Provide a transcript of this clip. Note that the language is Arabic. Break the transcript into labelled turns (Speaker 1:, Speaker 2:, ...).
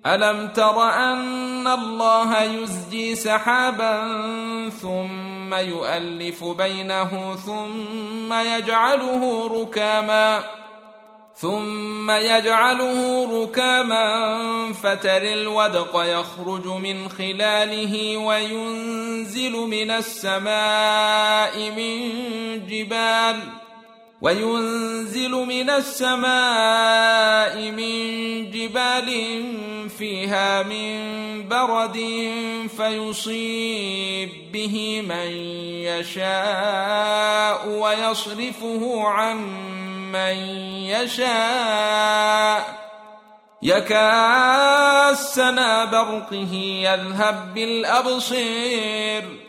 Speaker 1: ألم تر أن الله يزجي سحابا ثم يؤلف بينه ثم يجعله ركاما فترى الودق يخرج من خلاله وينزل من السماء من جبال فيها من برد فيصيب به من يشاء ويصرفه عن من يشاء يكاد سنا برقه يذهب بالأبصير